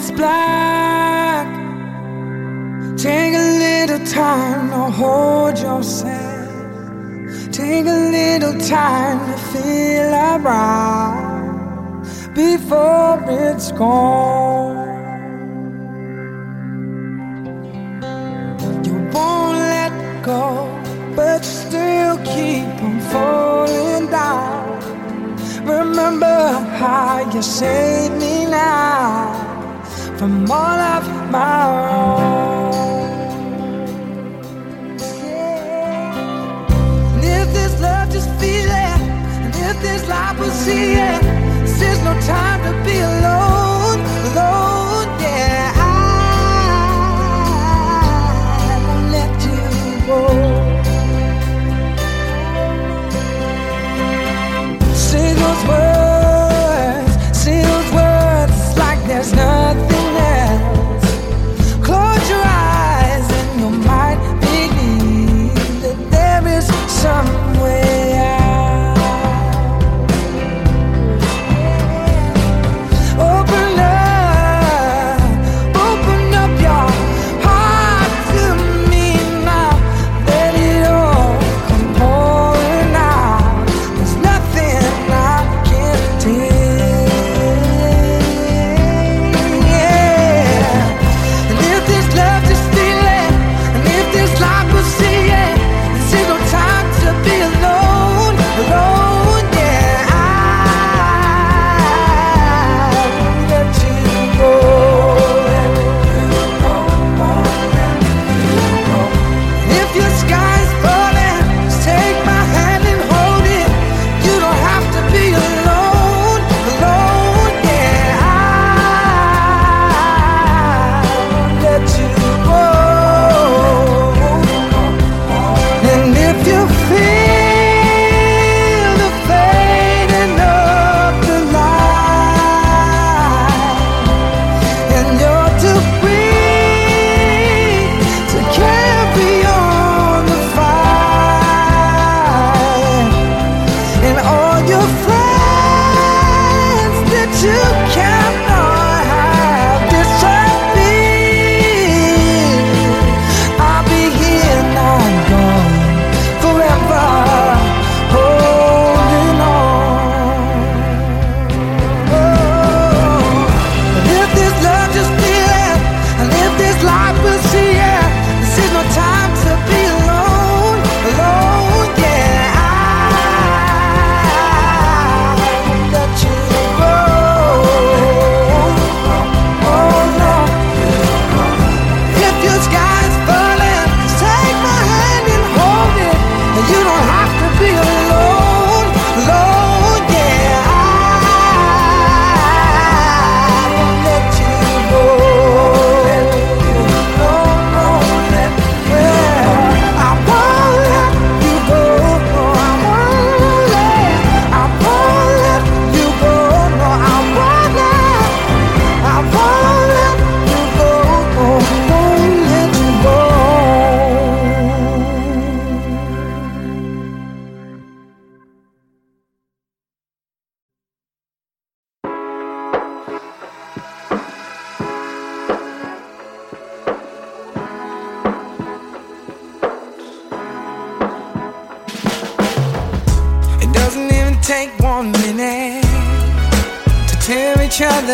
is black. Take a little time to hold yourself. Take a little time to feel around before it's gone. You won't let go, but still keep on falling down. Remember how you saved me now from all of my wrong. And if this love, just feel it. And if this life, we'll see it. This is no time to be alone, alone, yeah. I won't let you go. Say those words like there's nothing else. Close your eyes and you might believe that there is some way out. Open up your heart to me now. Let it all come pouring out. There's nothing I can't take. Yeah. And if this love, just feel it. And if this life, will see it. This is no time to be alone, alone, yeah. I won't let you go. If your sky's falling, just take my hand and hold it. You don't have to be alone, alone, yeah. I won't let you go. And if you feel the fading of the light, and you're too weak to carry on the fight, and all your friends that you cannot have disappear, I'll be here, not gone, forever holding on. And if this love, just feel it. And if this life, will see it. This is no time to be alone, alone, yeah. I won't let you go. Oh no. If your sky's falling, just take my hand and hold it. And you don't have to be alone, alone, yeah. I won't let you go. No, no, yeah. I won't let you go. No, I won't let you go. No, I won't let you go. No, won't let you go. It doesn't even take 1 minute to tear each other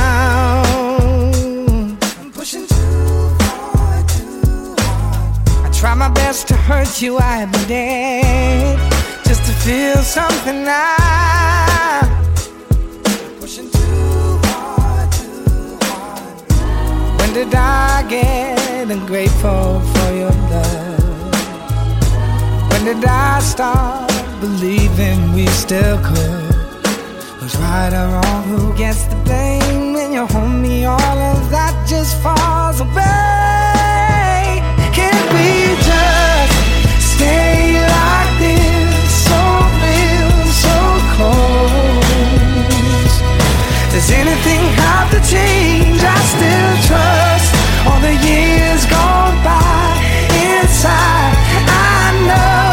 down. I'm pushing too far, too hard. I try my best to hurt you every day, just to feel something now. Pushing too hard, too hard. When did I get ungrateful for your love? When did I start believing we still could? Who's right or wrong, who gets the blame? When you hold me, all of that just falls away. Can't we just stay like this, so real, so close? Does anything have to change? I still trust all the years gone by. Inside, I know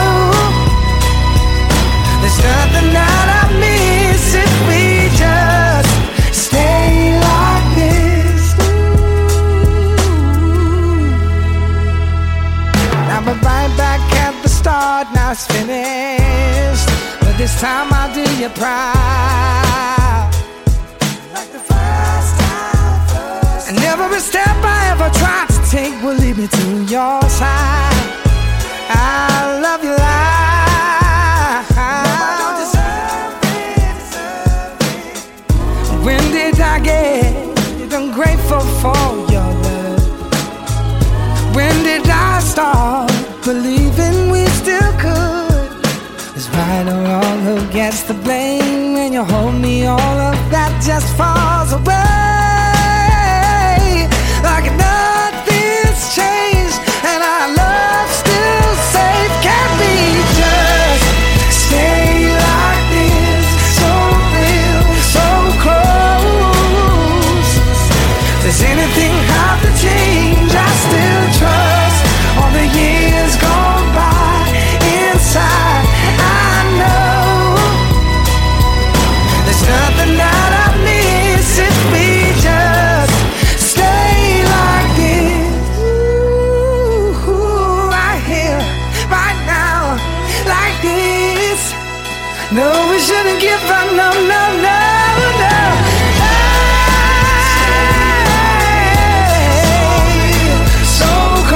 there's nothing that I miss if we just stay like this. start, now it's finished. But this time I'll do you proud. Like the first time, and every step I ever tried to take will lead me to your side. I love you like I don't deserve it. When did I get ungrateful for your love? When did I start believing we still could? Is right or wrong, who gets the blame? When you hold me, all of that just falls away. Like nothing's changed, and our love still safe. Can't be just stay like this, so real, so close. Does anything have to change? I still trust all the years gone by. Inside I know there's nothing that I miss if we just stay like this. Ooh, right here, right now, like this. No, we shouldn't give up, no, no, no, no. So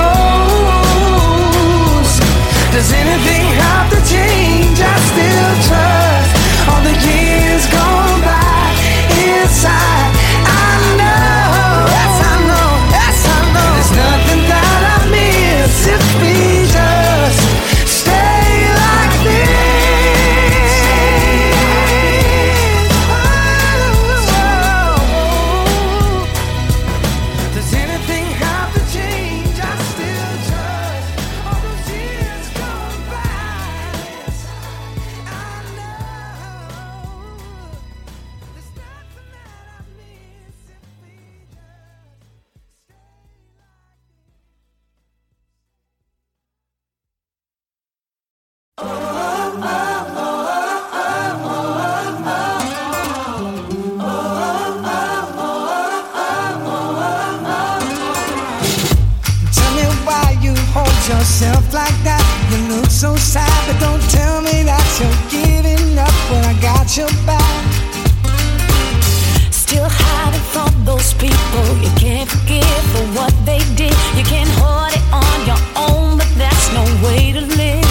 close. Does anything have to change? I still trust all the years gone by. Inside I know, yes I know, yes I know. There's nothing that I miss if we just stay like this. Does anything have to change? I still trust all those years gone by. Yes, I know. There's nothing that I miss if we just stay Tell me why you hold yourself like that. You look so sad, but don't tell me that you're giving up when I got your back. Still hiding from those people you can't forgive for what they did. You can hold it on your own, but that's no way to live.